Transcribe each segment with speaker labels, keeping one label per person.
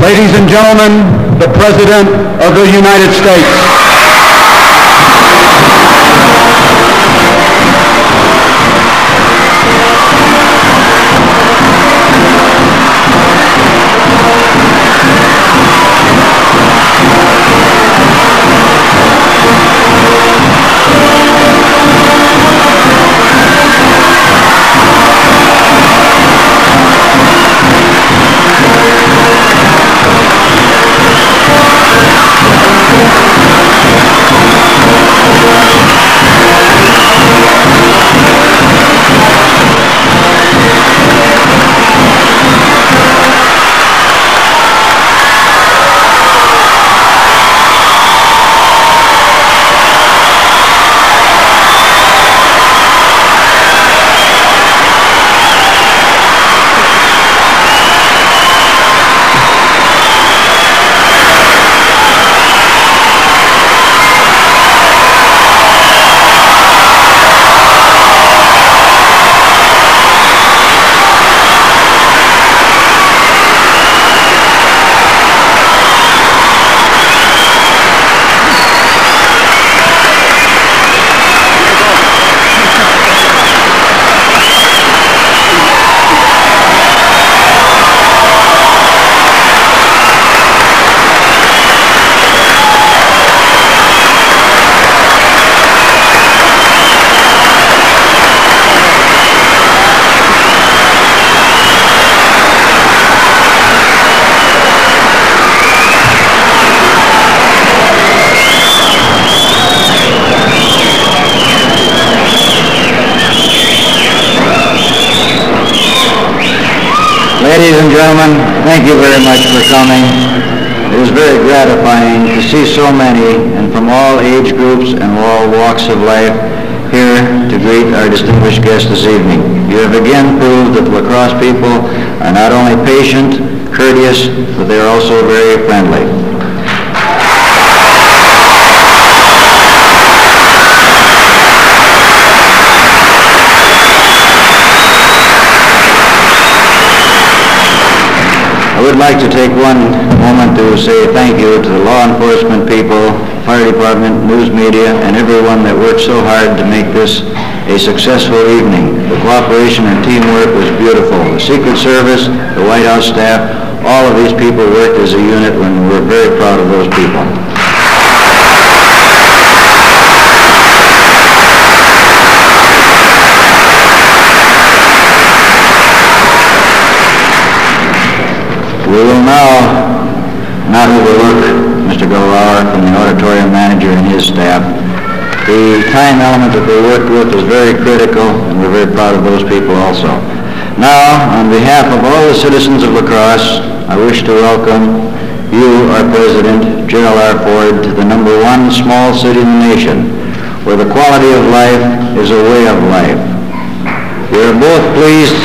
Speaker 1: Ladies and gentlemen, the President of the United States.
Speaker 2: Ladies and gentlemen, thank you very much for coming. It is very gratifying to see so many, and from all age groups and all walks of life, here to greet our distinguished guest this evening. You have again proved that the La Crosse people are not only patient, courteous, but they are also very friendly. I would like to take one moment to say thank you to the law enforcement people, fire department, news media, and everyone that worked so hard to make this a successful evening. The cooperation and teamwork was beautiful. The Secret Service, the White House staff, all of these people worked as a unit, and we're very proud of those people. We will now not overlook Mr. Gallauer from the auditorium manager and his staff. The time element that they worked with was very critical, and we're very proud of those people also. Now, on behalf of all the citizens of La Crosse, I wish to welcome you, our President, Gerald R. Ford, to the #1 small city in the nation, where the quality of life is a way of life. We are both pleased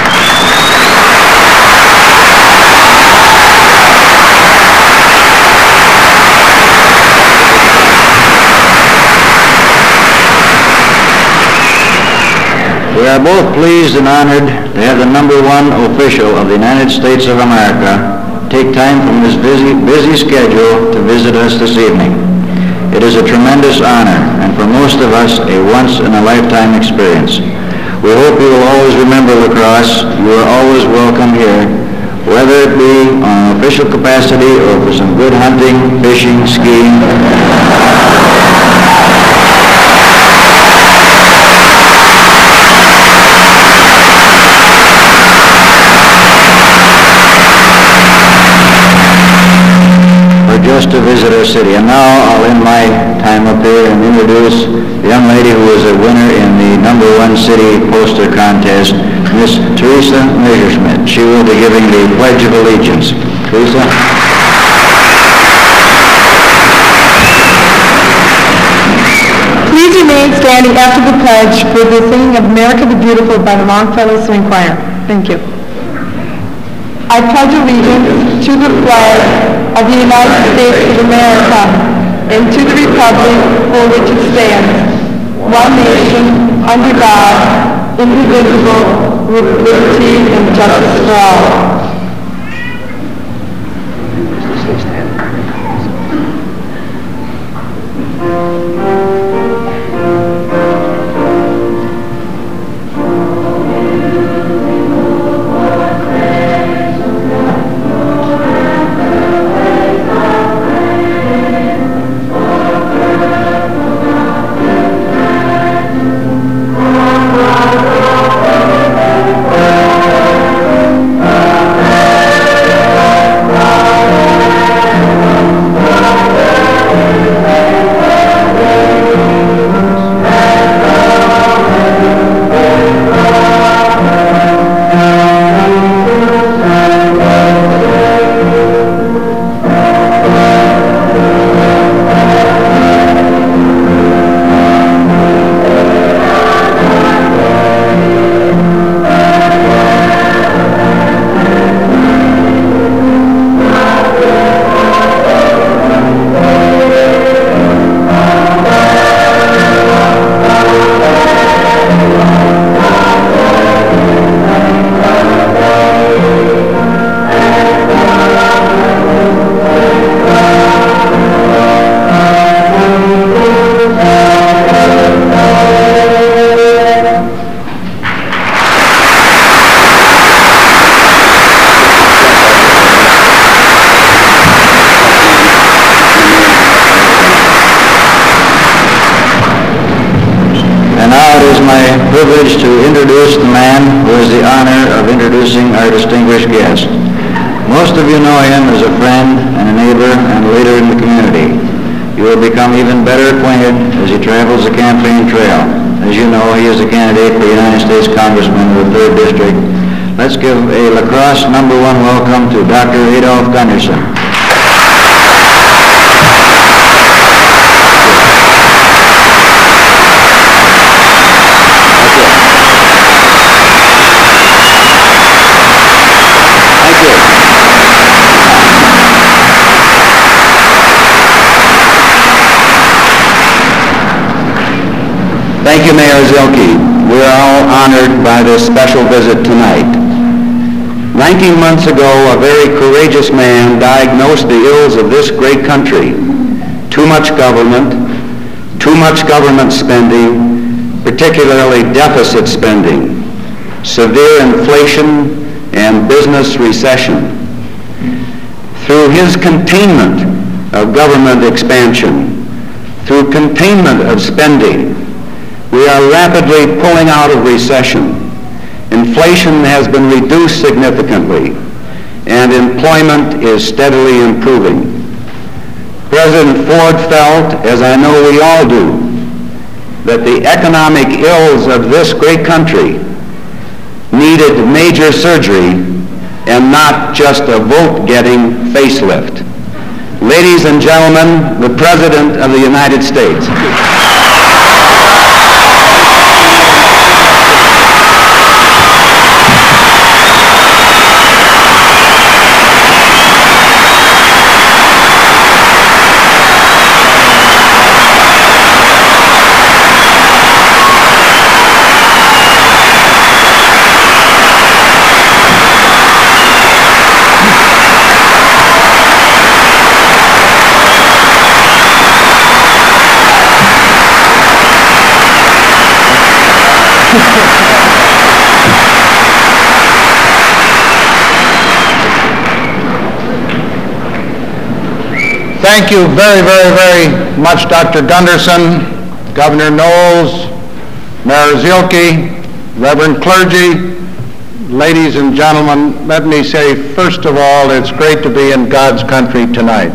Speaker 2: and honored to have the #1 official of the United States of America take time from his busy schedule to visit us this evening. It is a tremendous honor, and for most of us, a once-in-a-lifetime experience. We hope you will always remember La Crosse. You are always welcome here, whether it be on an official capacity or for some good hunting, fishing, skiing. Just to visit our city. And now I'll end my time up here and introduce the young lady who is a winner in the #1 city poster contest, Miss Teresa Messerschmidt. She will be giving the Pledge of Allegiance. Teresa?
Speaker 3: Please remain standing after the pledge for the singing of America the Beautiful by the Longfellow Swing Choir. Thank you. I pledge allegiance to the flag of the United States of America and to the republic for which it stands, one nation, under God, indivisible, with liberty and justice for all.
Speaker 2: introducing our distinguished guest. Most of you know him as a friend and a neighbor and a leader in the community. You will become even better acquainted as he travels the campaign trail. As you know, he is a candidate for United States Congressman of the 3rd District. Let's give a La Crosse #1 welcome to Dr. Adolph Gunderson.
Speaker 1: Thank you, Mayor Zielke. We are all honored by this special visit tonight. 19 months ago, a very courageous man diagnosed the ills of this great country. Too much government spending, particularly deficit spending, severe inflation, and business recession. Through his containment of government expansion, through containment of spending, we are rapidly pulling out of recession. Inflation has been reduced significantly, and employment is steadily improving. President Ford felt, as I know we all do, that the economic ills of this great country needed major surgery and not just a vote-getting facelift. Ladies and gentlemen, the President of the United States.
Speaker 4: Thank you very, very, very much, Dr. Gunderson, Governor Knowles, Mayor Zielke, Reverend clergy, ladies and gentlemen. Let me say, first of all, it's great to be in God's country tonight.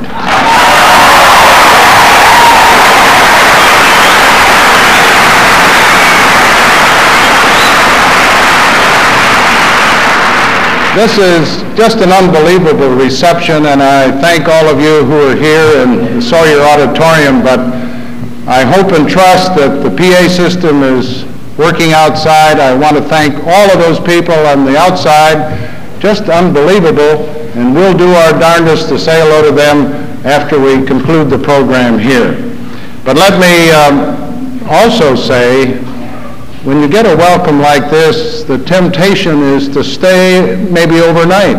Speaker 4: This is just an unbelievable reception, and I thank all of you who are here and saw your auditorium, but I hope and trust that the PA system is working outside. I want to thank all of those people on the outside, just unbelievable, and we'll do our darndest to say hello to them after we conclude the program here. But let me also say, when you get a welcome like this, the temptation is to stay maybe overnight.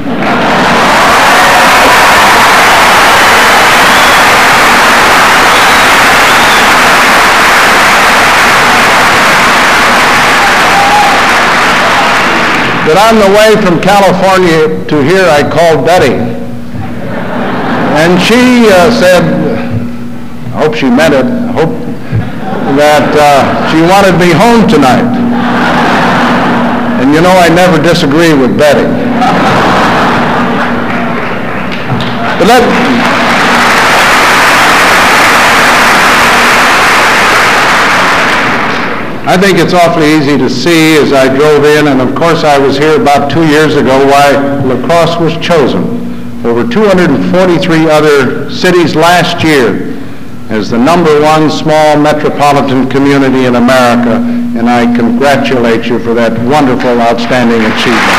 Speaker 4: But on the way from California to here, I called Betty. And she said, I hope she meant it, I hope that she wanted me home tonight. And you know, I never disagree with Betty. But I think it's awfully easy to see as I drove in, and of course I was here about 2 years ago, why La Crosse was chosen over 243 other cities last year as the #1 small metropolitan community in America, and I congratulate you for that wonderful, outstanding achievement.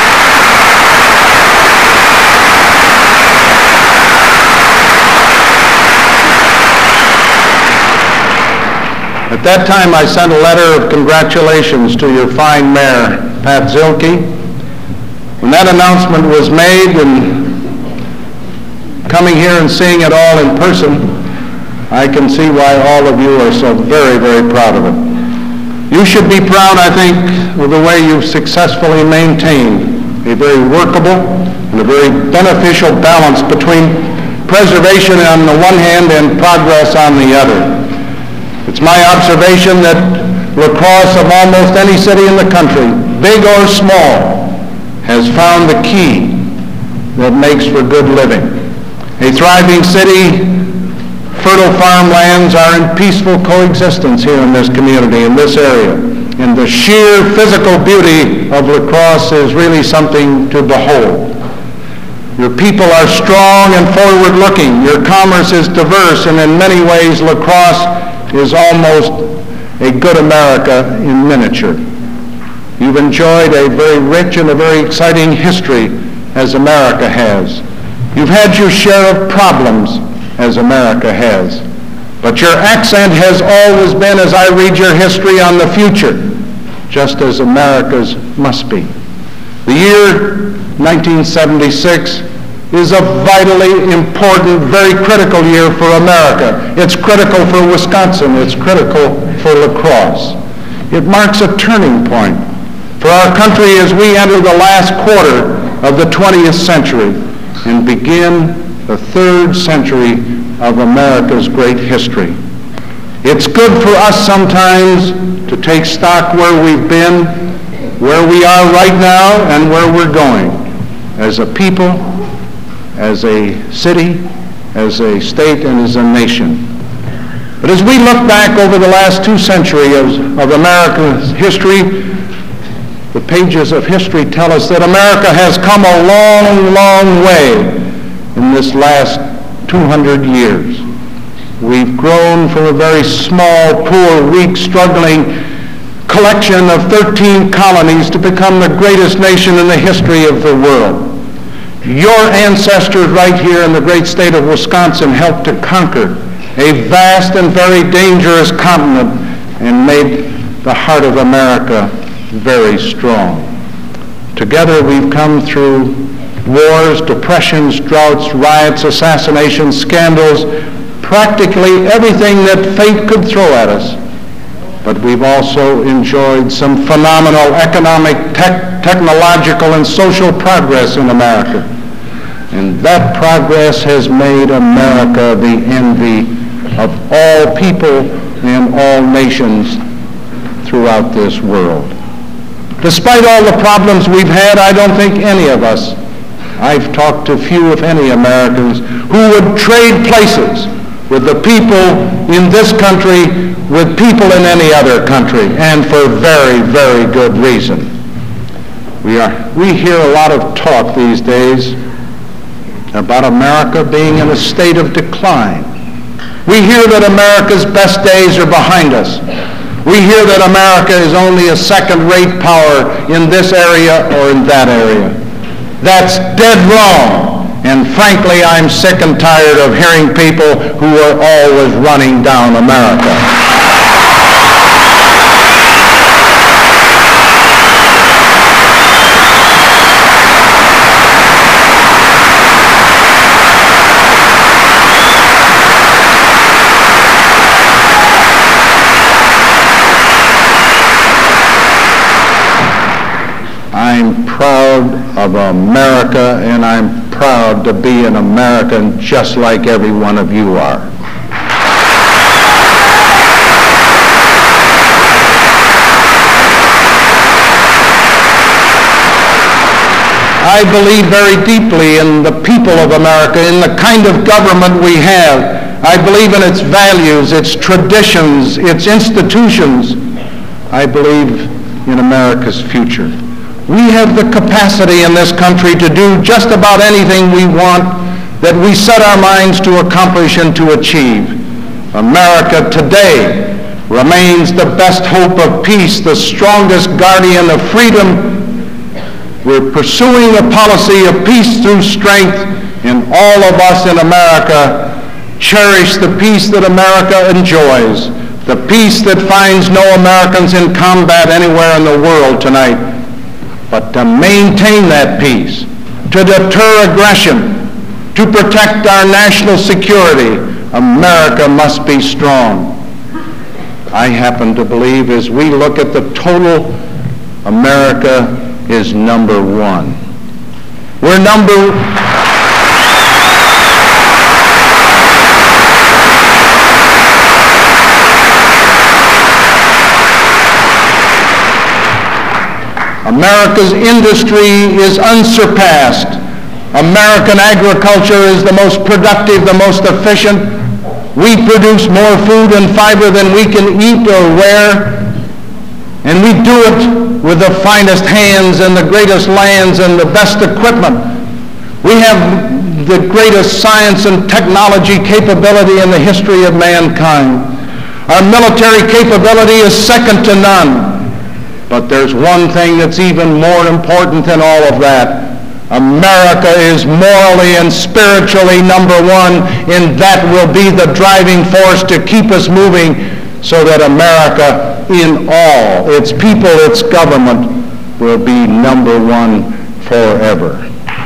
Speaker 4: At that time, I sent a letter of congratulations to your fine mayor, Pat Zielke. When that announcement was made, and coming here and seeing it all in person, I can see why all of you are so very, very proud of it. You should be proud, I think, of the way you've successfully maintained a very workable and a very beneficial balance between preservation on the one hand and progress on the other. It's my observation that La Crosse, of almost any city in the country, big or small, has found the key that makes for good living. A thriving city, fertile farmlands are in peaceful coexistence here in this community, in this area. And the sheer physical beauty of La Crosse is really something to behold. Your people are strong and forward-looking. Your commerce is diverse, and in many ways, La Crosse is almost a good America in miniature. You've enjoyed a very rich and a very exciting history, as America has. You've had your share of problems, as America has. But your accent has always been, as I read your history, on the future, just as America's must be. The year 1976 is a vitally important, very critical year for America. It's critical for Wisconsin. It's critical for La Crosse. It marks a turning point for our country as we enter the last quarter of the 20th century and begin the third century of America's great history. It's good for us sometimes to take stock where we've been, where we are right now, and where we're going as a people, as a city, as a state, and as a nation. But as we look back over the last 2 centuries of America's history, the pages of history tell us that America has come a long, long way in this last 200 years. We've grown from a very small, poor, weak, struggling collection of 13 colonies to become the greatest nation in the history of the world. Your ancestors right here in the great state of Wisconsin helped to conquer a vast and very dangerous continent and made the heart of America very strong. Together we've come through wars, depressions, droughts, riots, assassinations, scandals, practically everything that fate could throw at us. But we've also enjoyed some phenomenal economic, technological, and social progress in America. And that progress has made America the envy of all people and all nations throughout this world. Despite all the problems we've had, I don't think any of us, I've talked to few, if any, Americans who would trade places with the people in this country with people in any other country, and for very, very good reason. We hear a lot of talk these days about America being in a state of decline. We hear that America's best days are behind us. We hear that America is only a second-rate power in this area or in that area. That's dead wrong. And frankly, I'm sick and tired of hearing people who are always running down America. I'm proud of America, and I'm proud to be an American just like every one of you are. I believe very deeply in the people of America, in the kind of government we have. I believe in its values, its traditions, its institutions. I believe in America's future. We have the capacity in this country to do just about anything we want that we set our minds to accomplish and to achieve. America today remains the best hope of peace, the strongest guardian of freedom. We're pursuing a policy of peace through strength, and all of us in America cherish the peace that America enjoys, the peace that finds no Americans in combat anywhere in the world tonight. But to maintain that peace, to deter aggression, to protect our national security, America must be strong. I happen to believe as we look at the total, America is number one. We're America's industry is unsurpassed. American agriculture is the most productive, the most efficient. We produce more food and fiber than we can eat or wear, and we do it with the finest hands and the greatest lands and the best equipment. We have the greatest science and technology capability in the history of mankind. Our military capability is second to none. But there's one thing that's even more important than all of that. America is morally and spiritually number one, and that will be the driving force to keep us moving so that America, in all, its people, its government, will be number one forever.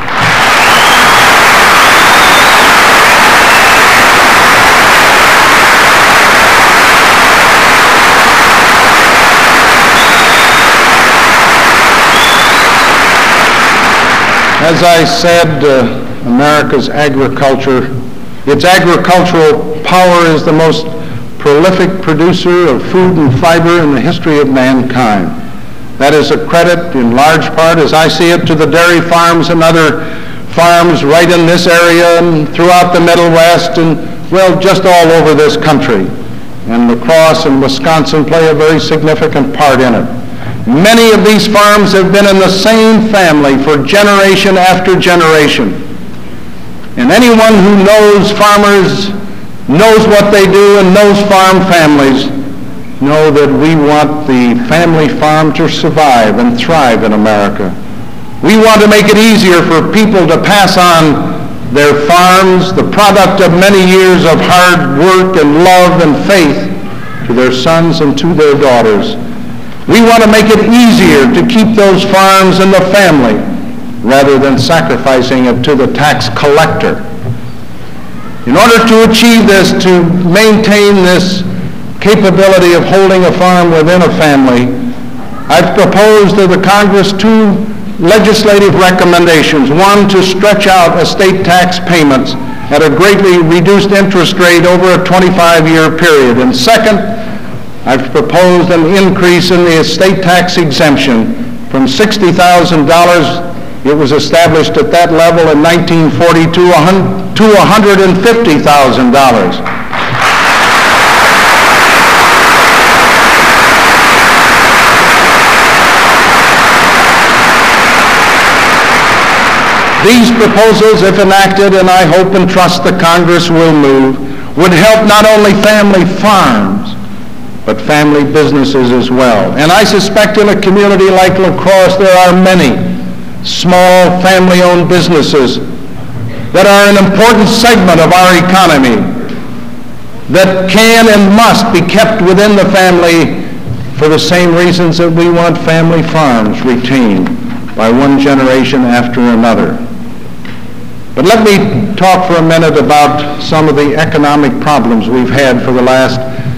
Speaker 4: As I said, America's agriculture, its agricultural power is the most prolific producer of food and fiber in the history of mankind. That is a credit in large part, as I see it, to the dairy farms and other farms right in this area and throughout the Middle West and, well, just all over this country. And La Crosse and Wisconsin play a very significant part in it. Many of these farms have been in the same family for generation after generation. And anyone who knows farmers, knows what they do, and knows farm families, know that we want the family farm to survive and thrive in America. We want to make it easier for people to pass on their farms, the product of many years of hard work and love and faith, to their sons and to their daughters. We want to make it easier to keep those farms in the family rather than sacrificing it to the tax collector. In order to achieve this, to maintain this capability of holding a farm within a family, I've proposed to the Congress two legislative recommendations. One, to stretch out estate tax payments at a greatly reduced interest rate over a 25-year period. And second, I've proposed an increase in the estate tax exemption from $60,000, it was established at that level in 1942, to $150,000. These proposals, if enacted, and I hope and trust the Congress will move, would help not only family farms, but family businesses as well. And I suspect in a community like La Crosse, there are many small family-owned businesses that are an important segment of our economy that can and must be kept within the family for the same reasons that we want family farms retained by one generation after another. But let me talk for a minute about some of the economic problems we've had for the last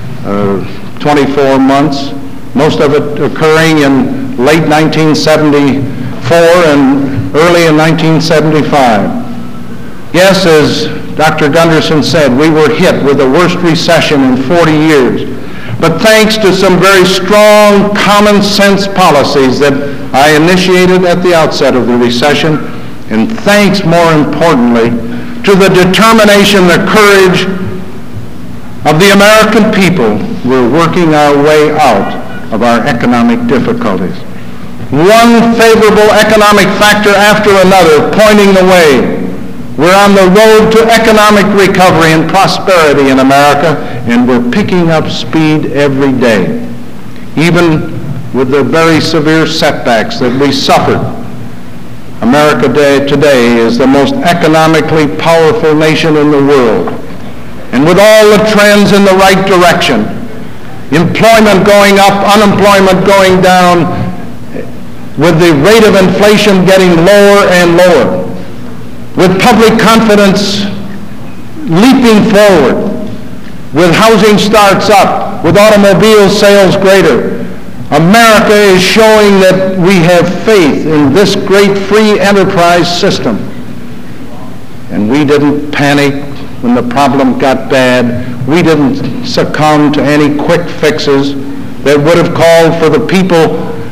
Speaker 4: 24 months, most of it occurring in late 1974 and early in 1975. Yes, as Dr. Gunderson said, we were hit with the worst recession in 40 years. But thanks to some very strong common sense policies that I initiated at the outset of the recession, and thanks, more importantly, to the determination, the courage of the American people, we're working our way out of our economic difficulties. One favorable economic factor after another pointing the way. We're on the road to economic recovery and prosperity in America, and we're picking up speed every day, even with the very severe setbacks that we suffered. America today is the most economically powerful nation in the world. And with all the trends in the right direction, employment going up, unemployment going down, with the rate of inflation getting lower and lower, with public confidence leaping forward, with housing starts up, with automobile sales greater, America is showing that we have faith in this great free enterprise system. And we didn't panic when the problem got bad. We didn't succumb to any quick fixes that would have called for the people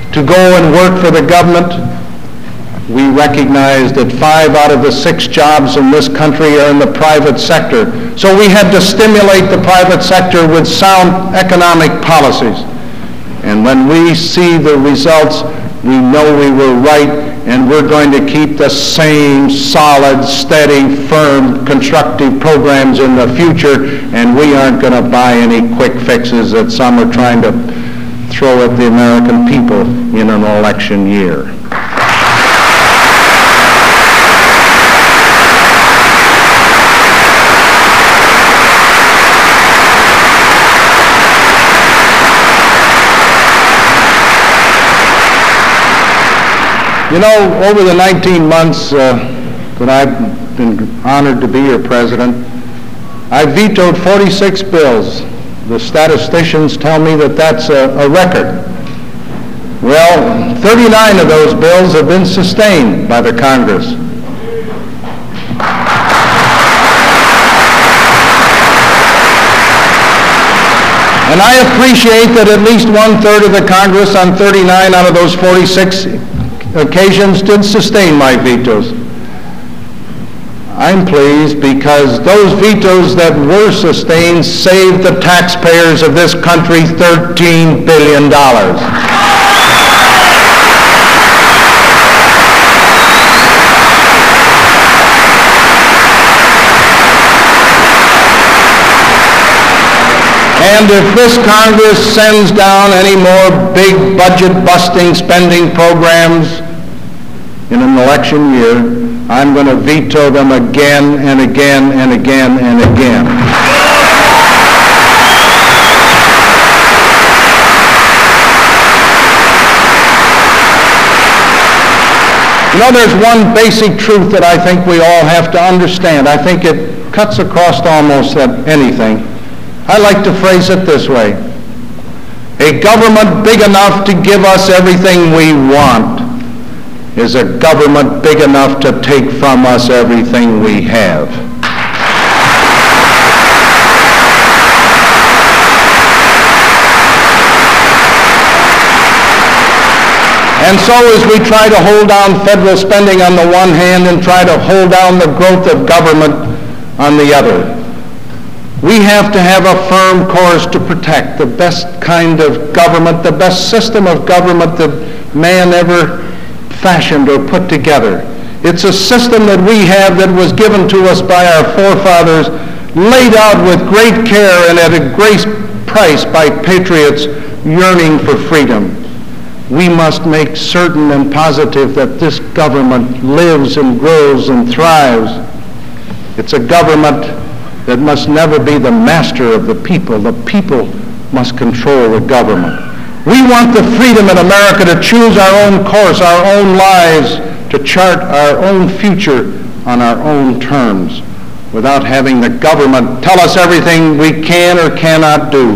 Speaker 4: to go and work for the government, we recognize that 5 out of the 6 jobs in this country are in the private sector. So we had to stimulate the private sector with sound economic policies. And when we see the results, we know we were right, and we're going to keep the same solid, steady, firm, constructive programs in the future, and we aren't going to buy any quick fixes that some are trying to throw at the American people in an election year. You know, over the 19 months that I've been honored to be your president, I vetoed 46 bills. The statisticians tell me that that's a record. Well, 39 of those bills have been sustained by the Congress. And I appreciate that at least 1/3 of the Congress on 39 out of those 46 occasions did sustain my vetoes. I'm pleased because those vetoes that were sustained saved the taxpayers of this country $13 billion. And if this Congress sends down any more big budget-busting spending programs in an election year, I'm going to veto them again and again and again and again. You know, there's one basic truth that I think we all have to understand. I think it cuts across almost anything. I like to phrase it this way. A government big enough to give us everything we want is a government big enough to take from us everything we have. And so as we try to hold down federal spending on the one hand and try to hold down the growth of government on the other, we have to have a firm course to protect the best kind of government, the best system of government that man ever fashioned or put together. It's a system that we have that was given to us by our forefathers, laid out with great care and at a great price by patriots yearning for freedom. We must make certain and positive that this government lives and grows and thrives. It's a government that must never be the master of the people. The people must control the government. We want the freedom in America to choose our own course, our own lives, to chart our own future on our own terms, without having the government tell us everything we can or cannot do.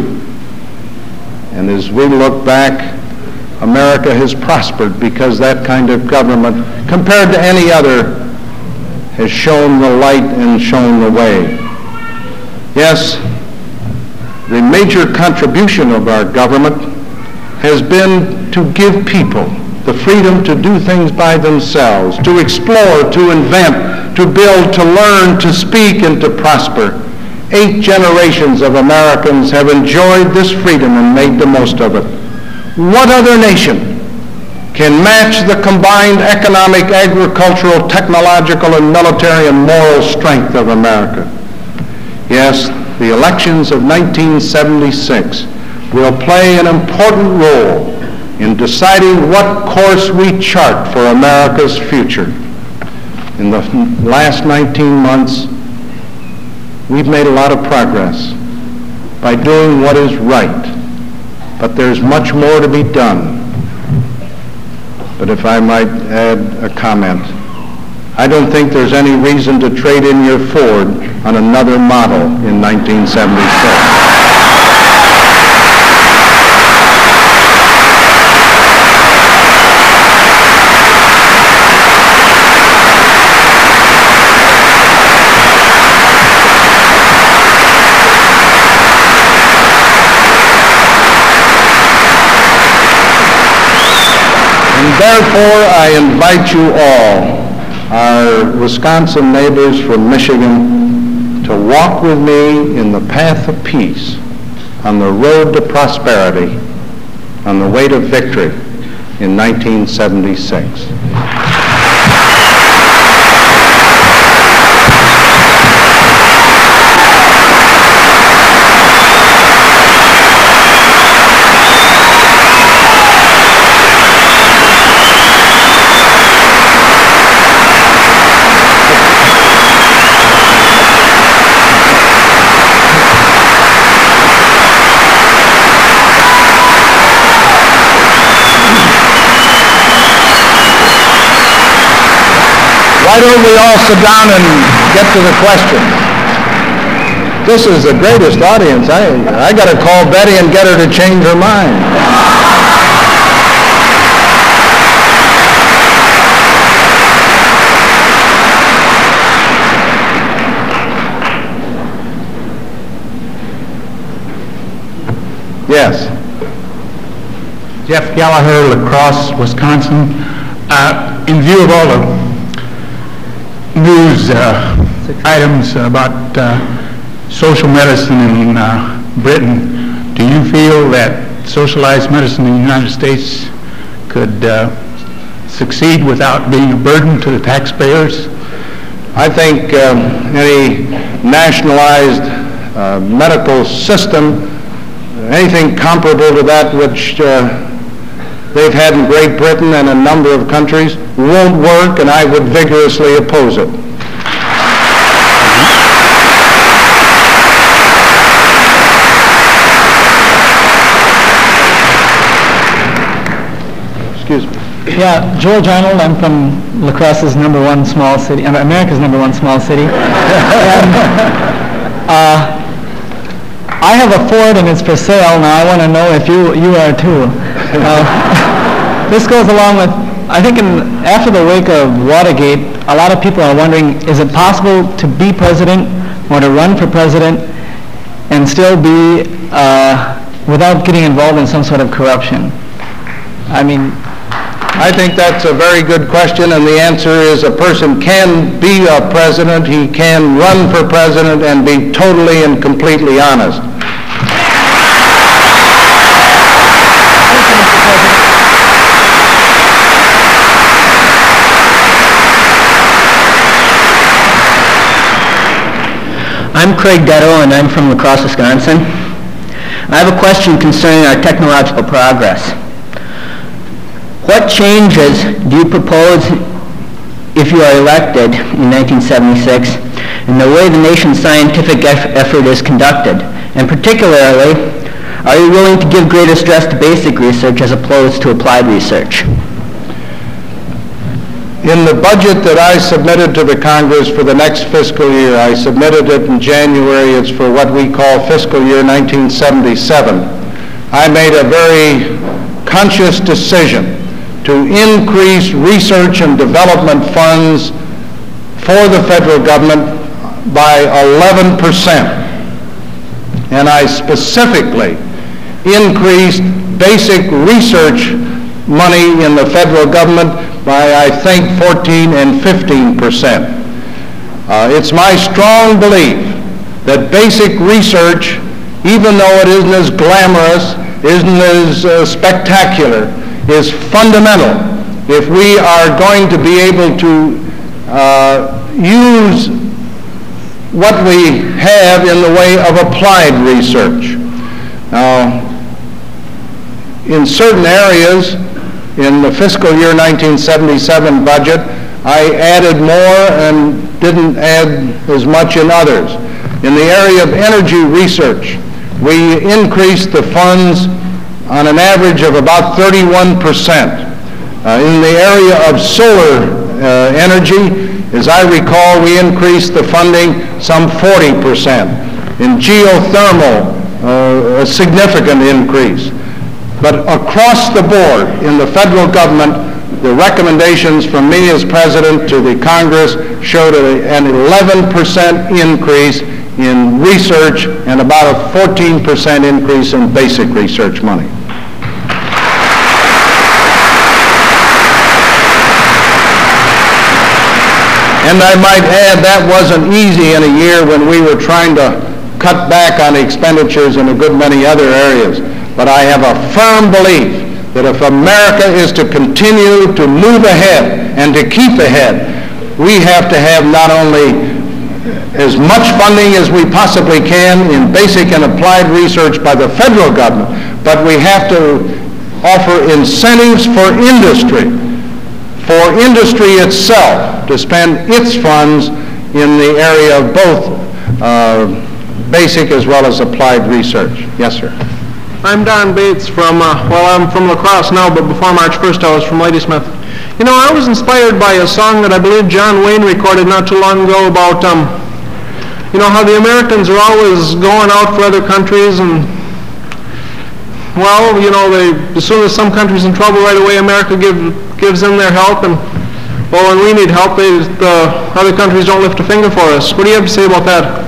Speaker 4: And as we look back, America has prospered because that kind of government, compared to any other, has shown the light and shown the way. Yes, the major contribution of our government has been to give people the freedom to do things by themselves, to explore, to invent, to build, to learn, to speak, and to prosper. 8 generations of Americans have enjoyed this freedom and made the most of it. What other nation can match the combined economic, agricultural, technological, and military and moral strength of America? Yes, the elections of 1976 will play an important role in deciding what course we chart for America's future. In the last 19 months, we've made a lot of progress by doing what is right, but there's much more to be done. But if I might add a comment, I don't think there's any reason to trade in your Ford on another model in 1976. therefore, I invite you all, our Wisconsin neighbors from Michigan, to walk with me in the path of peace, on the road to prosperity, on the way to victory in 1976. Why don't we all sit down and get to the questions? This is the greatest audience. I got to call Betty and get her to change her mind. Yes.
Speaker 5: Jeff Gallagher, La Crosse, Wisconsin. In view of all the news items about social medicine in Britain, do you feel that socialized medicine in the United States could succeed without being a burden to the taxpayers?
Speaker 4: I think any nationalized medical system, anything comparable to that which they've had in Great Britain and a number of countries, won't work, and I would vigorously oppose it. Excuse me.
Speaker 6: Yeah, George Arnold. I'm from La Crosse's #1 small city, America's #1 small city. And, I have a Ford and it's for sale. Now I want to know if you are too. This goes along with, I think after the wake of Watergate, a lot of people are wondering, is it possible to be president or to run for president and still be, without getting involved in some sort of corruption?
Speaker 4: I think that's a very good question, and the answer is a person can be a president, he can run for president and be totally and completely honest.
Speaker 7: I'm Craig Detto, and I'm from La Crosse, Wisconsin. I have a question concerning our technological progress. What changes do you propose if you are elected in 1976 in the way the nation's scientific effort is conducted? And particularly, are you willing to give greater stress to basic research as opposed to applied research?
Speaker 4: In the budget that I submitted to the Congress for the next fiscal year, I submitted it in January, it's for what we call fiscal year 1977, I made a very conscious decision to increase research and development funds for the federal government by 11%. And I specifically increased basic research money in the federal government by, I think, 14 and 15%. It's my strong belief that basic research, even though it isn't as glamorous, isn't as spectacular, is fundamental if we are going to be able to use what we have in the way of applied research. Now, in certain areas, in the fiscal year 1977 budget, I added more and didn't add as much in others. In the area of energy research, we increased the funds on an average of about 31%. In the area of solar energy, as I recall, we increased the funding some 40%. In geothermal, a significant increase. But across the board in the federal government, the recommendations from me as president to the Congress showed an 11% increase in research and about a 14% increase in basic research money. And I might add, that wasn't easy in a year when we were trying to cut back on expenditures in a good many other areas. But I have a firm belief that if America is to continue to move ahead and to keep ahead, we have to have not only as much funding as we possibly can in basic and applied research by the federal government, but we have to offer incentives for industry itself to spend its funds in the area of both basic as well as applied research. Yes, sir.
Speaker 8: I'm Don Bates from, I'm from La Crosse now, but before March 1st I was from Ladysmith. You know, I was inspired by a song that I believe John Wayne recorded not too long ago about, you know, how the Americans are always going out for other countries and, well, you know, as soon as some country's in trouble right away, America gives them their help, and, well, when we need help, the other countries don't lift a finger for us. What do you have to say about that?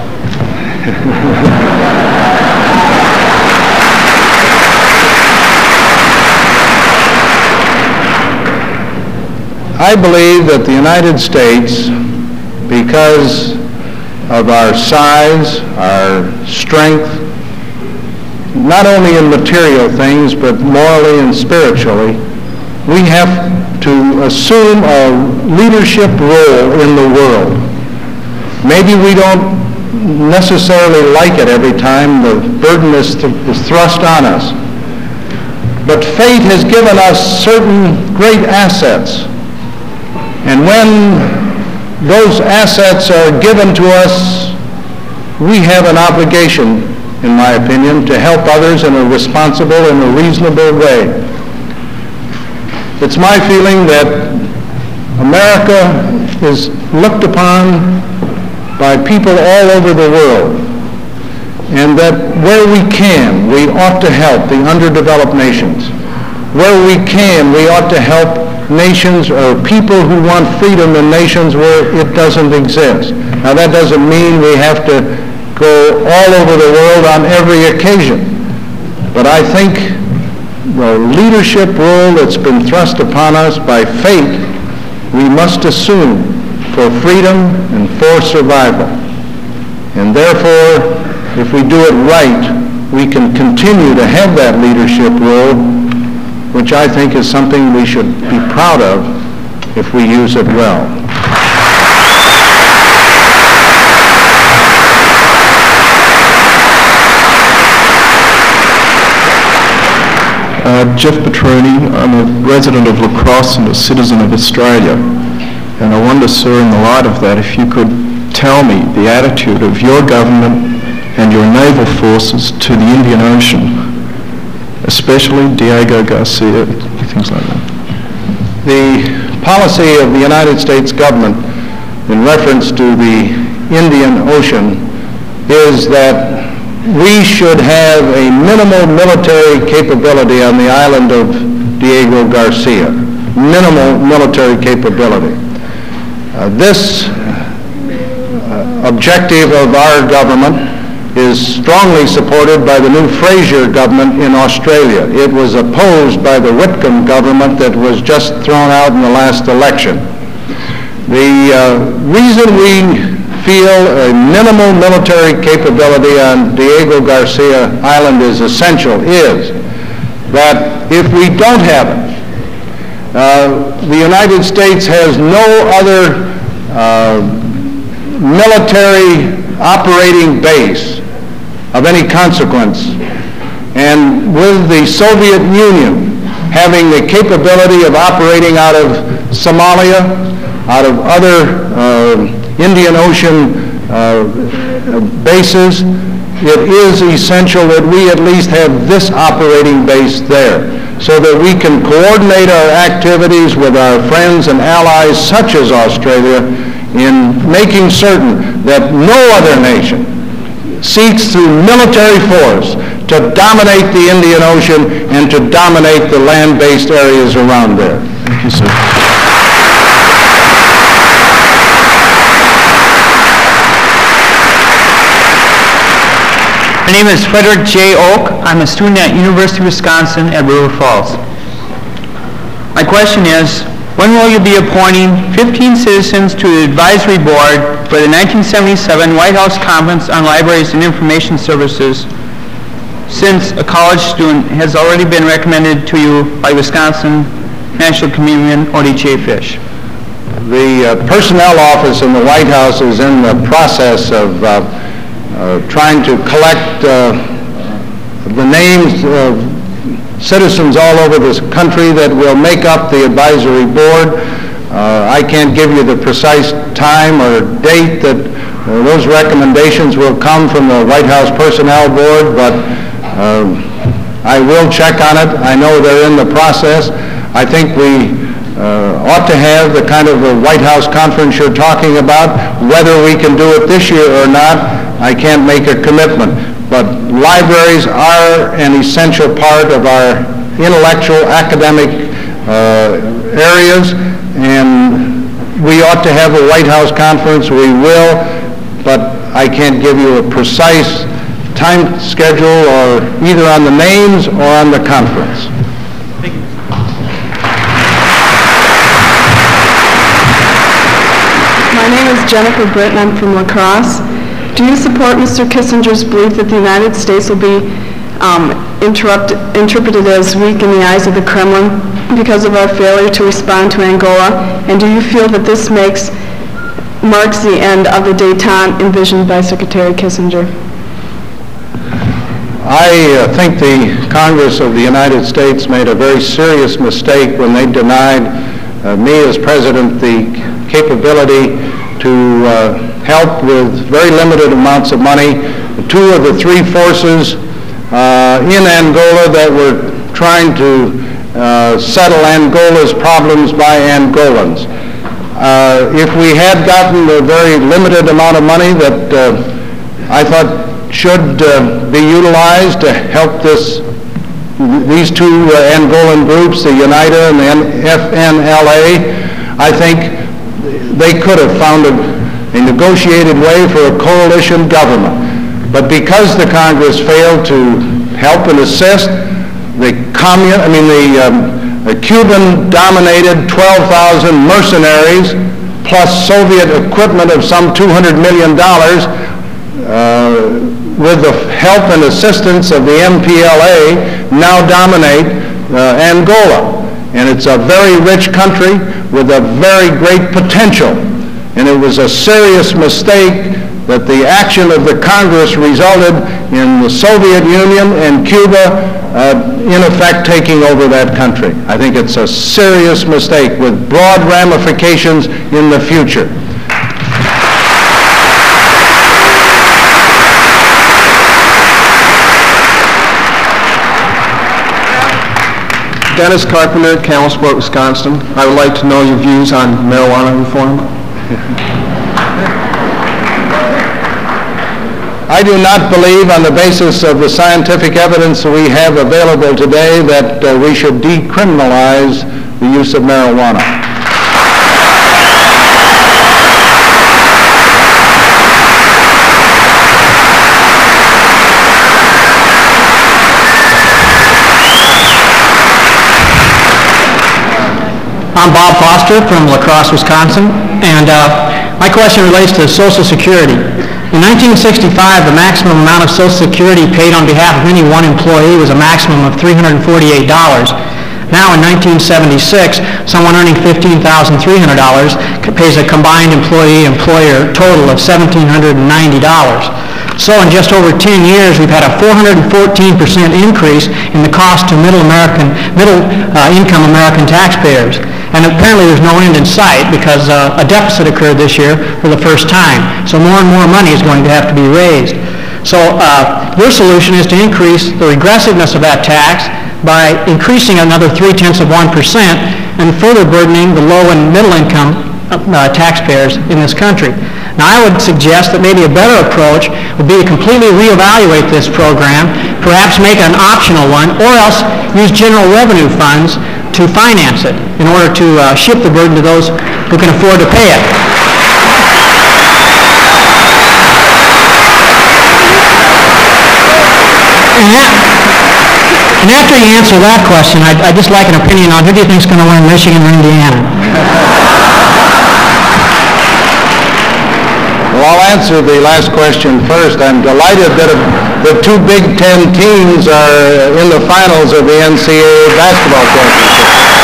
Speaker 4: I believe that the United States, because of our size, our strength, not only in material things, but morally and spiritually, we have to assume a leadership role in the world. Maybe we don't necessarily like it every time the burden is thrust on us. But fate has given us certain great assets. And when those assets are given to us, we have an obligation, in my opinion, to help others in a responsible and a reasonable way. It's my feeling that America is looked upon by people all over the world, and that where we can, we ought to help the underdeveloped nations. Where we can, we ought to help nations or people who want freedom in nations where it doesn't exist. Now, that doesn't mean we have to go all over the world on every occasion, but I think the leadership role that's been thrust upon us by fate, we must assume for freedom and for survival. And therefore, if we do it right, we can continue to have that leadership role, which I think is something we should be proud of if we use it well.
Speaker 9: Jeff Petroni. I'm a resident of La Crosse and a citizen of Australia. And I wonder, sir, in the light of that, if you could tell me the attitude of your government and your naval forces to the Indian Ocean, especially Diego Garcia, things like that.
Speaker 4: The policy of the United States government in reference to the Indian Ocean is that we should have a minimal military capability on the island of Diego Garcia. Minimal military capability. This objective of our government is strongly supported by the new Fraser government in Australia. It was opposed by the Whitcomb government that was just thrown out in the last election. The reason we feel a minimal military capability on Diego Garcia Island is essential is that if we don't have it, the United States has no other military operating base of any consequence. And with the Soviet Union having the capability of operating out of Somalia, out of other Indian Ocean bases, it is essential that we at least have this operating base there so that we can coordinate our activities with our friends and allies such as Australia in making certain that no other nation seeks through military force to dominate the Indian Ocean and to dominate the land-based areas around there.
Speaker 9: Thank you, sir.
Speaker 7: My name is Frederick J. Oak. I'm a student at University of Wisconsin at River Falls. My question is,
Speaker 5: When will you be appointing 15 citizens to the advisory board for the 1977 White House Conference on Libraries and Information Services, since a college student has already been recommended to you by Wisconsin National Communion ODJ Fish?
Speaker 4: The Personnel Office in the White House is in the process of trying to collect the names of citizens all over this country that will make up the advisory board. I can't give you the precise time or date that those recommendations will come from the White House Personnel Board, but I will check on it. I know they're in the process. I think we ought to have the kind of a White House conference you're talking about. Whether we can do it this year or not, I can't make a commitment. But libraries are an essential part of our intellectual, academic areas, and we ought to have a White House conference. We will, but I can't give you a precise time schedule or either on the names or on the conference.
Speaker 3: My name is Jennifer Britton. I'm from La Crosse. Do you support Mr. Kissinger's belief that the United States will be interpreted as weak in the eyes of the Kremlin because of our failure to respond to Angola? And do you feel that this marks the end of the détente envisioned by Secretary Kissinger?
Speaker 4: I think the Congress of the United States made a very serious mistake when they denied me as president the capability to help with very limited amounts of money. Two of the three forces in Angola that were trying to settle Angola's problems by Angolans. If we had gotten the very limited amount of money that I thought should be utilized to help these two Angolan groups, the UNITA and the FNLA, I think they could have found a negotiated way for a coalition government. But because the Congress failed to help and assist, the Cuban-dominated 12,000 mercenaries plus Soviet equipment of some $200 million with the help and assistance of the MPLA now dominate Angola. And it's a very rich country with a very great potential. And it was a serious mistake that the action of the Congress resulted in the Soviet Union and Cuba in effect taking over that country. I think it's a serious mistake with broad ramifications in the future.
Speaker 8: Dennis Carpenter, Camelsport, Wisconsin. I would like to know your views on marijuana reform.
Speaker 4: I do not believe, on the basis of the scientific evidence that we have available today, that we should decriminalize the use of marijuana.
Speaker 10: I'm Bob Foster from La Crosse, Wisconsin, and my question relates to Social Security. In 1965, the maximum amount of Social Security paid on behalf of any one employee was a maximum of $348. Now, in 1976, someone earning $15,300 pays a combined employee-employer total of $1,790. So in just over 10 years, we've had a 414% increase in the cost to middle-income American taxpayers. And apparently there's no end in sight because a deficit occurred this year for the first time. So more and more money is going to have to be raised. So your solution is to increase the regressiveness of that tax by increasing another 0.3% and further burdening the low and middle income taxpayers in this country. Now, I would suggest that maybe a better approach would be to completely reevaluate this program, perhaps make it an optional one, or else use general revenue funds to finance it in order to shift the burden to those who can afford to pay it. And after you answer that question, I'd just like an opinion on who do you think is going to win, Michigan or Indiana?
Speaker 4: answer the last question first. I'm delighted that the two Big Ten teams are in the finals of the NCAA basketball championship.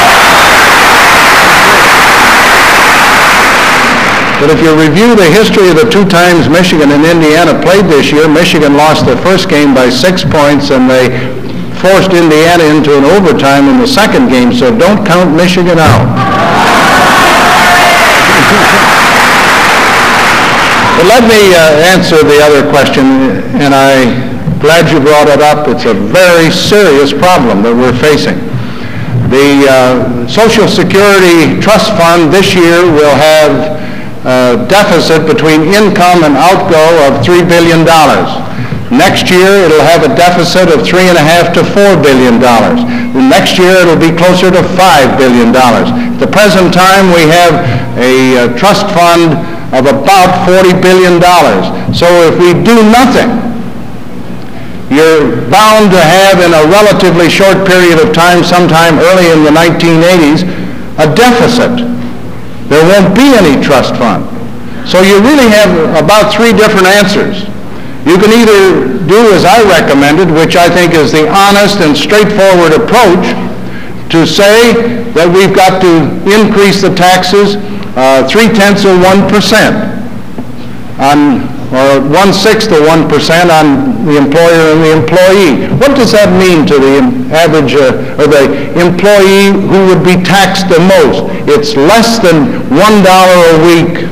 Speaker 4: But if you review the history of the two times Michigan and Indiana played this year, Michigan lost their first game by 6 points, and they forced Indiana into an overtime in the second game, so don't count Michigan out. But let me answer the other question, and I'm glad you brought it up. It's a very serious problem that we're facing. The Social Security Trust Fund this year will have a deficit between income and outgo of $3 billion. Next year, it'll have a deficit of $3.5 to $4 billion. The next year, it'll be closer to $5 billion. At the present time, we have a trust fund of about $40 billion. So if we do nothing, you're bound to have in a relatively short period of time, sometime early in the 1980s, a deficit. There won't be any trust fund. So you really have about three different answers. You can either do as I recommended, which I think is the honest and straightforward approach, to say that we've got to increase the taxes 0.3% or 1/6 of 1% on the employer and the employee. What does that mean to the average or the employee who would be taxed the most? It's less than $1 a week,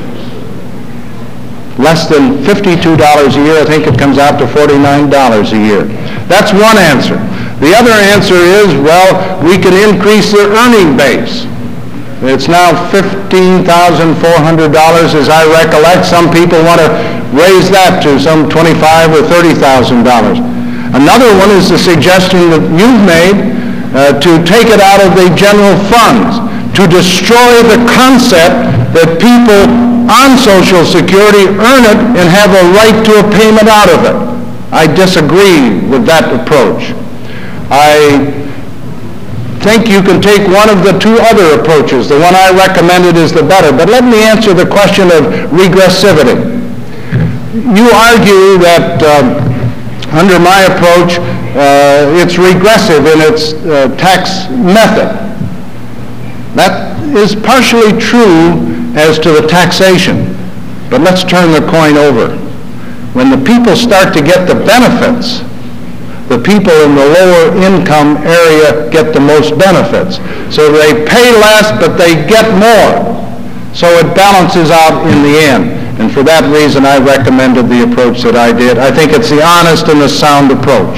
Speaker 4: less than $52 a year. I think it comes out to $49 a year. That's one answer. The other answer is, well, we can increase the earning base. It's now $15,400 as I recollect. Some people want to raise that to some $25,000 or $30,000. Another one is the suggestion that you've made to take it out of the general funds, to destroy the concept that people on Social Security earn it and have a right to a payment out of it. I disagree with that approach. I think you can take one of the two other approaches. The one I recommended is the better. But let me answer the question of regressivity. You argue that under my approach, it's regressive in its tax method. That is partially true as to the taxation. But let's turn the coin over. When the people start to get the benefits, the people in the lower income area get the most benefits. So they pay less, but they get more. So it balances out in the end. And for that reason, I recommended the approach that I did. I think it's the honest and the sound approach.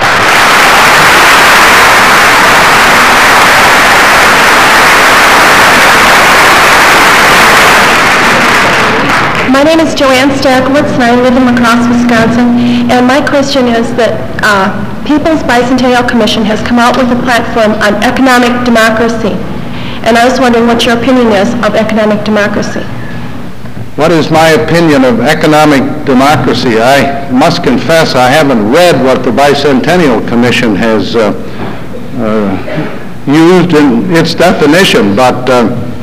Speaker 11: My name is Joanne Starkowitz, and I live in La Crosse, Wisconsin. And my question is that People's Bicentennial Commission has come out with a platform on economic democracy. And I was wondering what your opinion is of economic democracy.
Speaker 4: What is my opinion of economic democracy? I must confess I haven't read what the Bicentennial Commission has used in its definition, but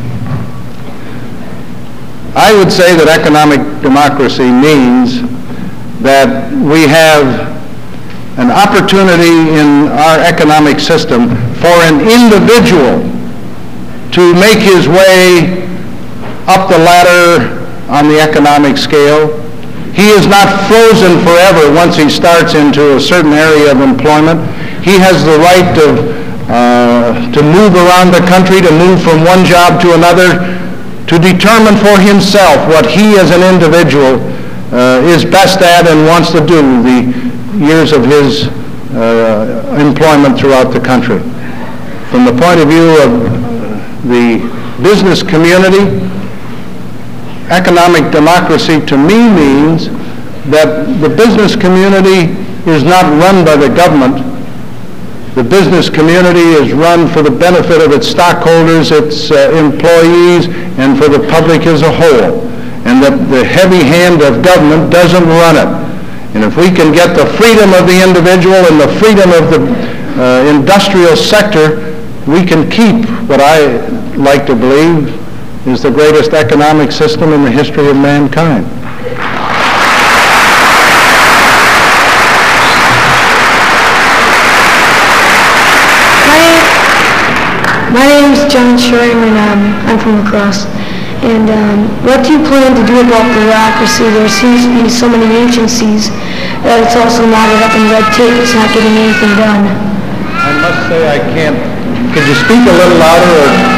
Speaker 4: I would say that economic democracy means that we have an opportunity in our economic system for an individual to make his way up the ladder on the economic scale. He is not frozen forever once he starts into a certain area of employment. He has the right to move around the country, to move from one job to another, to determine for himself what he as an individual is best at and wants to do the years of his employment throughout the country. From the point of view of the business community, economic democracy to me means that the business community is not run by the government. The business community is run for the benefit of its stockholders, its employees, and for the public as a whole. And that the heavy hand of government doesn't run it. And if we can get the freedom of the individual and the freedom of the industrial sector, we can keep what I like to believe is the greatest economic system in the history of mankind.
Speaker 12: My name is John Schreier, and I'm from La Crosse. And what do you plan to do about bureaucracy? There seems to be so many agencies that it's also knotted up in red tape. It's not getting anything done.
Speaker 4: I must say I can't. Could you speak a little louder?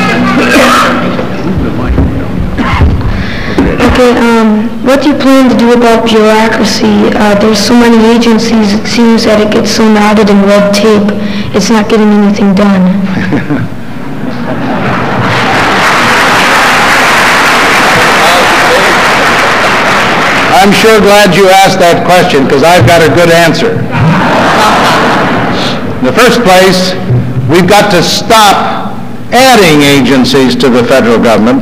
Speaker 12: Okay, what do you plan to do about bureaucracy? There's so many agencies, it seems that it gets so knotted in red tape, it's not getting anything done.
Speaker 4: I'm sure glad you asked that question because I've got a good answer. In the first place, we've got to stop adding agencies to the federal government.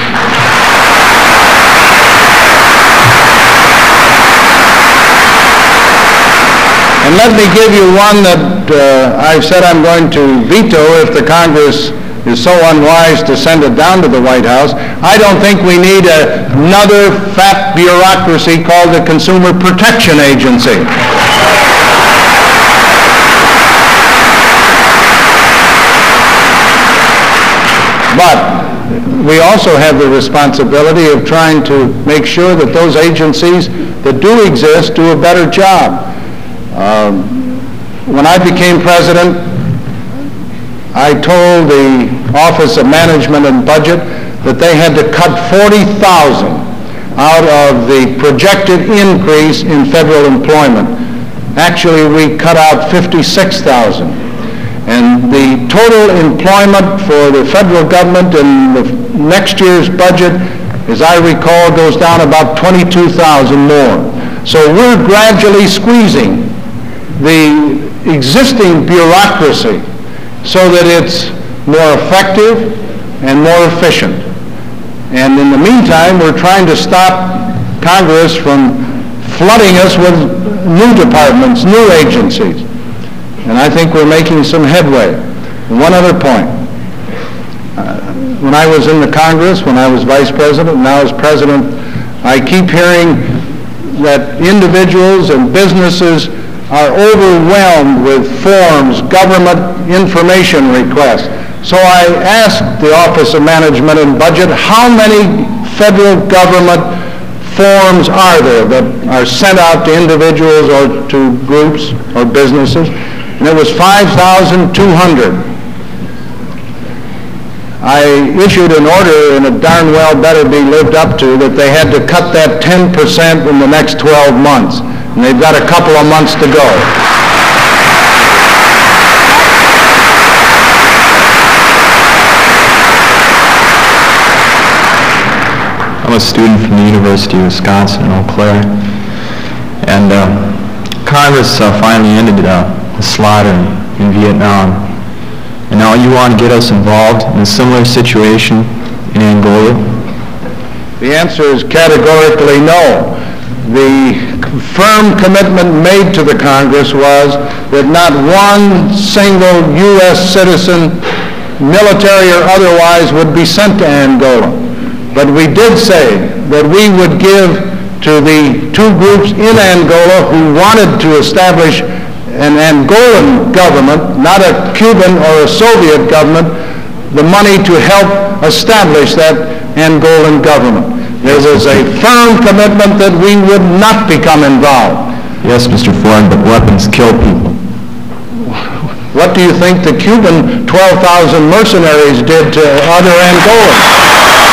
Speaker 4: And let me give you one that I've said I'm going to veto if the Congress is so unwise to send it down to the White House. I don't think we need another fat bureaucracy called the Consumer Protection Agency. But we also have the responsibility of trying to make sure that those agencies that do exist do a better job. When I became president, I told the Office of Management and Budget that they had to cut 40,000 out of the projected increase in federal employment. Actually, we cut out 56,000. And the total employment for the federal government in the next year's budget, as I recall, goes down about 22,000 more. So we're gradually squeezing the existing bureaucracy so that it's more effective and more efficient. And in the meantime, we're trying to stop Congress from flooding us with new departments, new agencies. And I think we're making some headway. And one other point. When I was in the Congress, when I was vice president, now as president, I keep hearing that individuals and businesses are overwhelmed with forms, government information requests. So I asked the Office of Management and Budget, how many federal government forms are there that are sent out to individuals or to groups or businesses? And it was 5,200. I issued an order, and it darn well better be lived up to, that they had to cut that 10% in the next 12 months. And they've got a couple of months to go.
Speaker 9: I'm a student from the University of Wisconsin in Eau Claire, and Congress finally ended the slaughter in Vietnam. And now you want to get us involved in a similar situation in Angola?
Speaker 4: The answer is categorically no. The firm commitment made to the Congress was that not one single U.S. citizen, military or otherwise, would be sent to Angola. But we did say that we would give to the two groups in Angola who wanted to establish an Angolan government, not a Cuban or a Soviet government, the money to help establish that Angolan government. There was a firm commitment that we would not become involved.
Speaker 9: Yes, Mr. Ford, but weapons kill people.
Speaker 4: What do you think the Cuban 12,000 mercenaries did to other Angolans?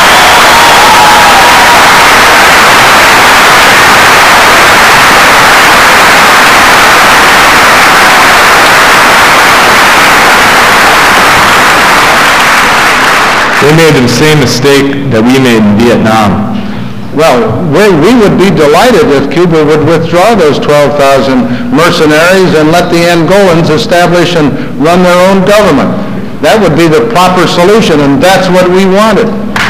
Speaker 9: They made the same mistake that we made in Vietnam.
Speaker 4: Well, we would be delighted if Cuba would withdraw those 12,000 mercenaries and let the Angolans establish and run their own government. That would be the proper solution, and that's what we wanted.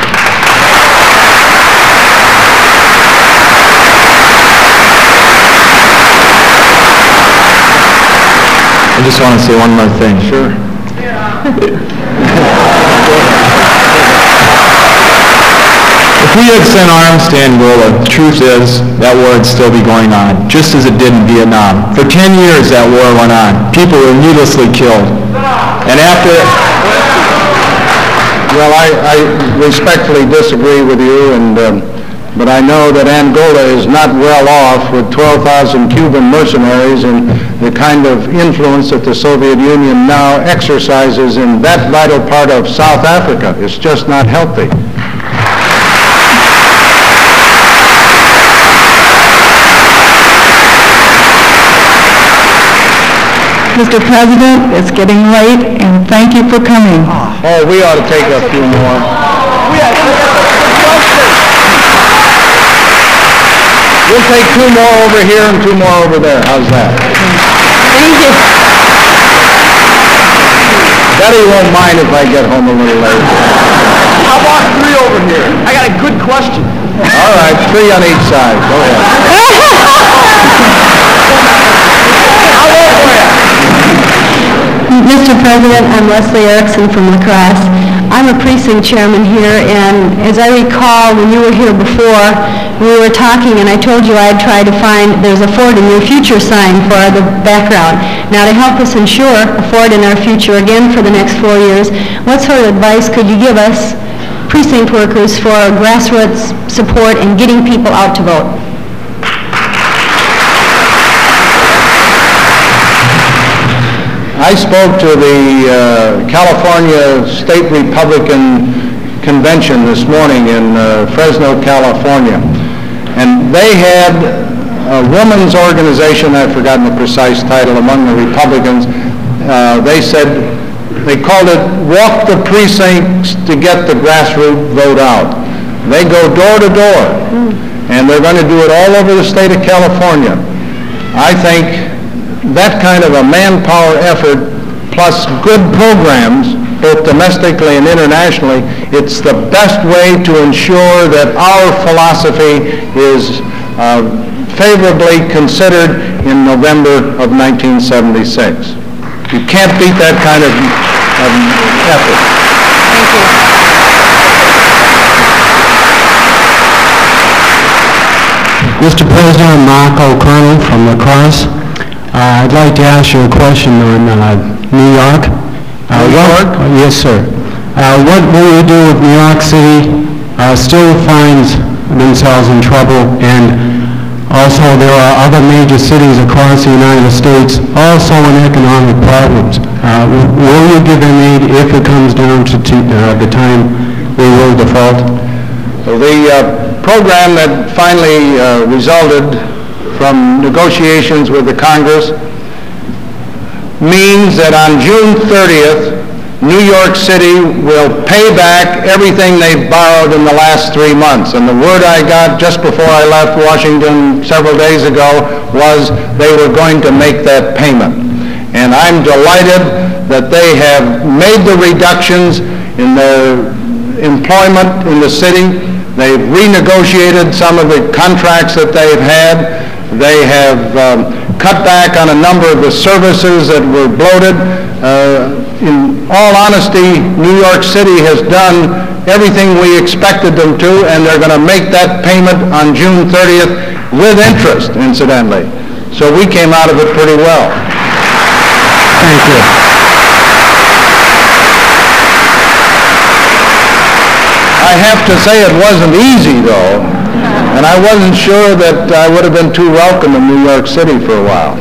Speaker 9: I just want to say one more thing.
Speaker 4: Sure.
Speaker 9: If we had sent arms to Angola, the truth is that war would still be going on, just as it did in Vietnam. For 10 years that war went on. People were needlessly killed. And after
Speaker 4: Well, I respectfully disagree with you, but I know that Angola is not well off with 12,000 Cuban mercenaries and the kind of influence that the Soviet Union now exercises in that vital part of South Africa. It's just not healthy.
Speaker 3: Mr. President, it's getting late, and thank you for coming.
Speaker 4: Oh, we ought to take a few more. We'll take 2 more over here and 2 more over there. How's that?
Speaker 3: Thank you.
Speaker 4: Betty won't mind if I get home a little late.
Speaker 8: How about 3 over here? I got a good question.
Speaker 4: All right, 3 on each side. Go ahead.
Speaker 11: Mr. President, I'm Leslie Erickson from La Crosse. I'm a precinct chairman here, and as I recall, when you were here before, we were talking, and I told you I'd try to find, there's a Ford in your future sign for the background. Now, to help us ensure a Ford in our future again for the next 4 years, what sort of advice could you give us, precinct workers, for grassroots support in getting people out to vote?
Speaker 4: I spoke to the California State Republican Convention this morning in Fresno, California, and they had a women's organization, I've forgotten the precise title, among the Republicans. They said, they called it Walk the Precincts to Get the Grassroots Vote Out. They go door to door, and they're going to do it all over the state of California. I think that kind of a manpower effort plus good programs, both domestically and internationally, it's the best way to ensure that our philosophy is favorably considered in November of 1976. You can't beat that kind of effort.
Speaker 13: Thank you. Mr. President, Mark O'Connell from La Crosse. I'd like to ask you a question on New York.
Speaker 4: New York?
Speaker 13: Yes, sir. What will you do if New York City still finds themselves in trouble, and also there are other major cities across the United States also in economic problems? Will you give them aid if it comes down to the time they will default?
Speaker 4: So the program that finally resulted from negotiations with the Congress means that on June 30th, New York City will pay back everything they've borrowed in the last 3 months. And the word I got just before I left Washington several days ago was they were going to make that payment. And I'm delighted that they have made the reductions in their employment in the city. They've renegotiated some of the contracts that they've had. They have cut back on a number of the services that were bloated. In all honesty, New York City has done everything we expected them to, and they're going to make that payment on June 30th with interest, incidentally. So we came out of it pretty well.
Speaker 13: Thank you.
Speaker 4: I have to say it wasn't easy, though. And I wasn't sure that I would have been too welcome in New York City for a while.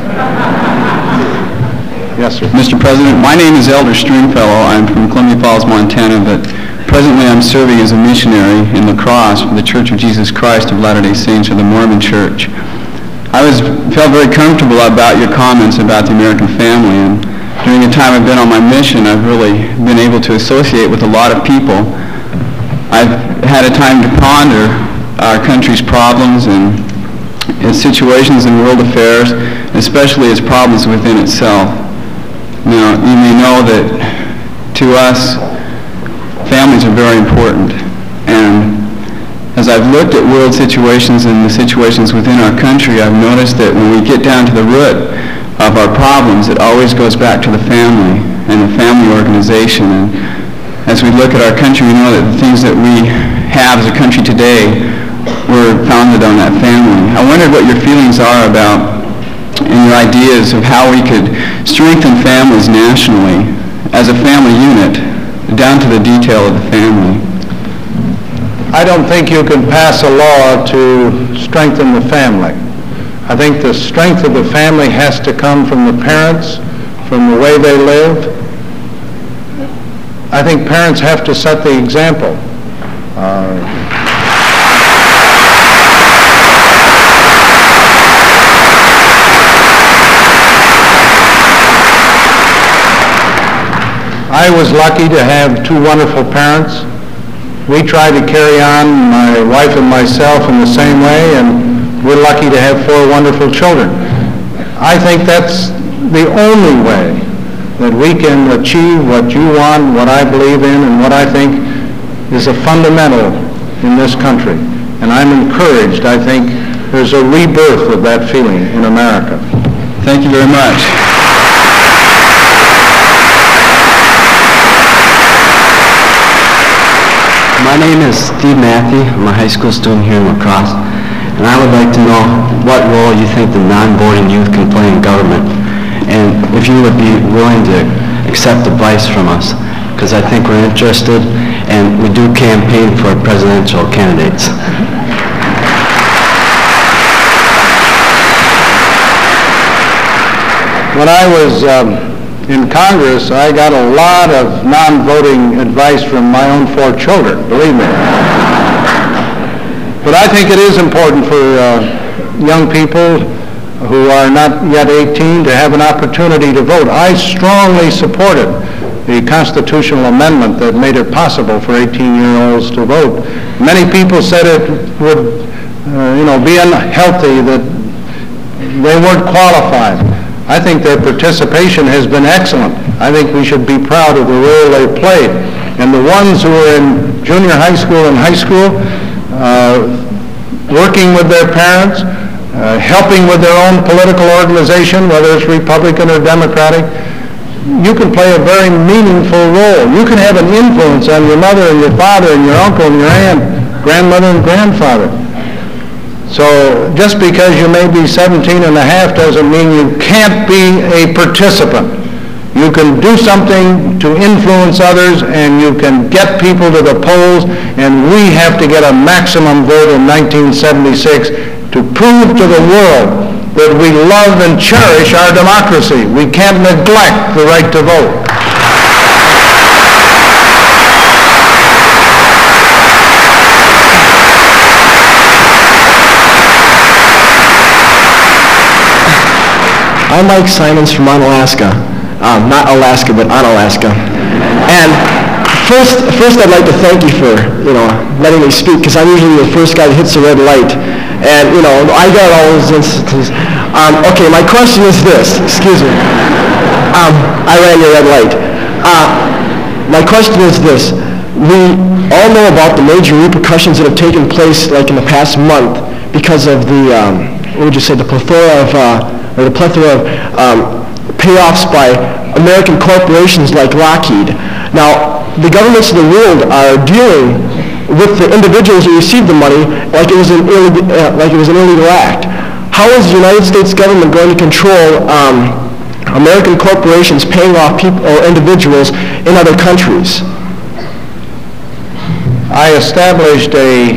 Speaker 4: Yes, sir.
Speaker 14: Mr. President, my name is Elder Stringfellow. I'm from Columbia Falls, Montana, but presently I'm serving as a missionary in La Crosse for the Church of Jesus Christ of Latter-day Saints of the Mormon Church. I felt very comfortable about your comments about the American family, and during the time I've been on my mission, I've really been able to associate with a lot of people. I've had a time to ponder our country's problems and its situations in world affairs, especially its problems within itself. Now, you may know that to us, families are very important. And as I've looked at world situations and the situations within our country, I've noticed that when we get down to the root of our problems, it always goes back to the family and the family organization. And as we look at our country, we know that the things that we have as a country today were founded on that family. I wondered what your feelings are about and your ideas of how we could strengthen families nationally as a family unit down to the detail of the family.
Speaker 4: I don't think you can pass a law to strengthen the family. I think the strength of the family has to come from the parents, from the way they live. I think parents have to set the example. I was lucky to have two wonderful parents. We try to carry on, my wife and myself, in the same way, and we're lucky to have four wonderful children. I think that's the only way that we can achieve what you want, what I believe in, and what I think is a fundamental in this country. And I'm encouraged. I think there's a rebirth of that feeling in America.
Speaker 14: Thank you very much.
Speaker 15: My name is Steve Matthew. I'm a high school student here in La Crosse, and I would like to know what role you think the non-voting youth can play in government, and if you would be willing to accept advice from us, because I think we're interested, and we do campaign for presidential candidates.
Speaker 4: When I was in Congress, I got a lot of non-voting advice from my own four children, believe me. But I think it is important for young people who are not yet 18 to have an opportunity to vote. I strongly supported the constitutional amendment that made it possible for 18-year-olds to vote. Many people said it would, be unhealthy, that they weren't qualified. I think their participation has been excellent. I think we should be proud of the role they played. And the ones who are in junior high school and high school, working with their parents, helping with their own political organization, whether it's Republican or Democratic, you can play a very meaningful role. You can have an influence on your mother and your father and your uncle and your aunt, grandmother and grandfather. So just because you may be 17 and a half doesn't mean you can't be a participant. You can do something to influence others, and you can get people to the polls, and we have to get a maximum vote in 1976 to prove to the world that we love and cherish our democracy. We can't neglect the right to vote.
Speaker 16: I'm Mike Simons from Onalaska. Not Alaska, but Onalaska. And first I'd like to thank you for, letting me speak, because I'm usually the first guy that hits the red light. And, I got all those instances. Okay, my question is this. Excuse me. I ran your red light. My question is this. We all know about the major repercussions that have taken place, like in the past month, because of the, the plethora of payoffs by American corporations like Lockheed. Now, the governments of the world are dealing with the individuals who received the money like it was an illegal act. How is the United States government going to control American corporations paying off people or individuals in other countries?
Speaker 4: I established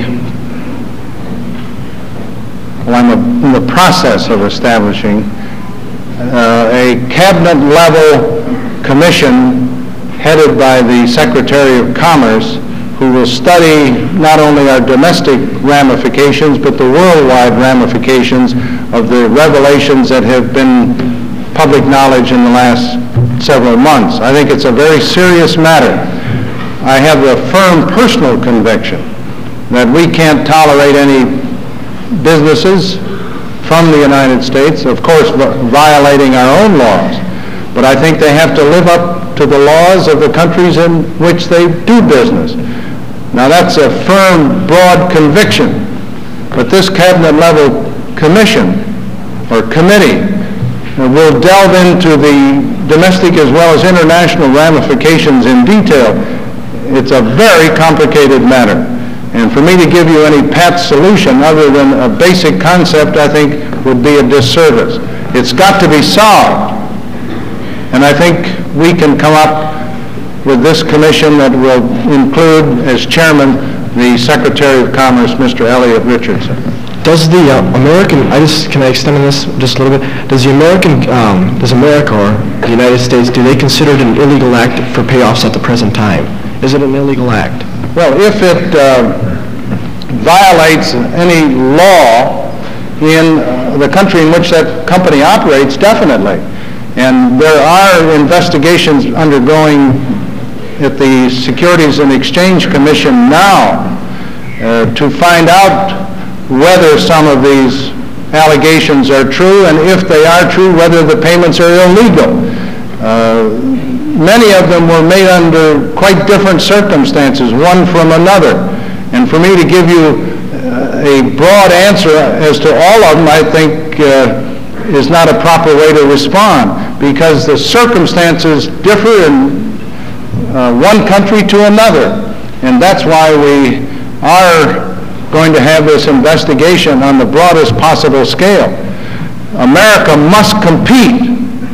Speaker 4: I'm in the process of establishing a cabinet-level commission headed by the Secretary of Commerce, who will study not only our domestic ramifications, but the worldwide ramifications of the revelations that have been public knowledge in the last several months. I think it's a very serious matter. I have a firm personal conviction that we can't tolerate any businesses from the United States, of course violating our own laws, but I think they have to live up to the laws of the countries in which they do business. Now that's a firm, broad conviction, but this cabinet-level commission or committee will delve into the domestic as well as international ramifications in detail. It's a very complicated matter. And for me to give you any pat solution other than a basic concept, I think would be a disservice. It's got to be solved. And I think we can come up with this commission that will include, as chairman, the Secretary of Commerce, Mr. Elliot Richardson.
Speaker 16: Does the can I extend on this just a little bit? Does America or the United States, do they consider it an illegal act for payoffs at the present time? Is it an illegal act?
Speaker 4: Well, if it violates any law in the country in which that company operates, definitely. And there are investigations undergoing at the Securities and Exchange Commission now to find out whether some of these allegations are true, and if they are true, whether the payments are illegal. Many of them were made under quite different circumstances, one from another. And for me to give you a broad answer as to all of them, I think is not a proper way to respond, because the circumstances differ in one country to another. And that's why we are going to have this investigation on the broadest possible scale. America must compete.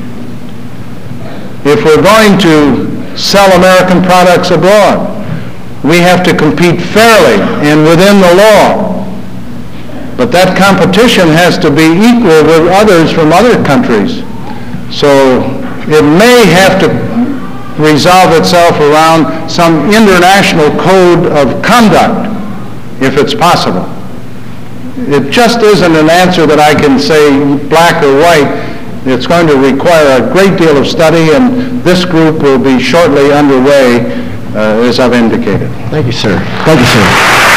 Speaker 4: If we're going to sell American products abroad, we have to compete fairly and within the law. But that competition has to be equal with others from other countries. So it may have to resolve itself around some international code of conduct, if it's possible. It just isn't an answer that I can say black or white. It's going to require a great deal of study, and this group will be shortly underway, as I've indicated.
Speaker 16: Thank you, sir. Thank you, sir.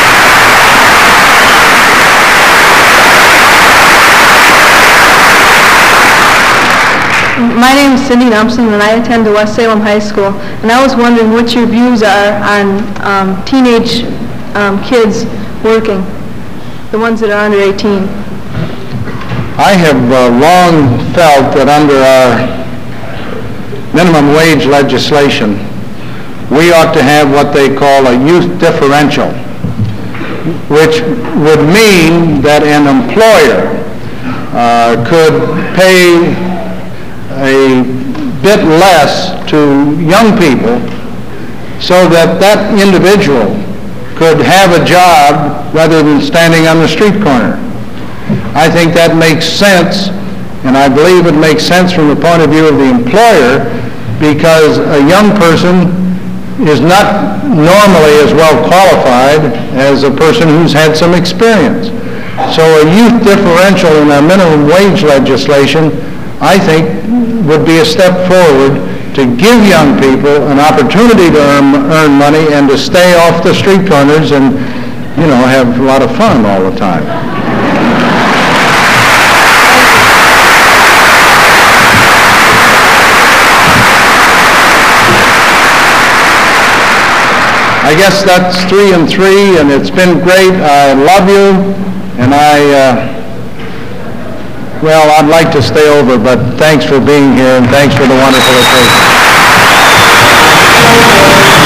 Speaker 3: My name is Cindy Thompson, and I attend the West Salem High School. And I was wondering what your views are on teenage kids working, the ones that are under 18.
Speaker 4: I have long felt that under our minimum wage legislation, we ought to have what they call a youth differential, which would mean that an employer could pay a bit less to young people so that that individual could have a job rather than standing on the street corner. I think that makes sense, and I believe it makes sense from the point of view of the employer, because a young person is not normally as well qualified as a person who's had some experience. So a youth differential in our minimum wage legislation, I think, would be a step forward to give young people an opportunity to earn money and to stay off the street corners and, you know, have a lot of fun all the time. I guess that's 3 and 3, and it's been great. I love you, and I'd like to stay over, but thanks for being here, and thanks for the wonderful occasion.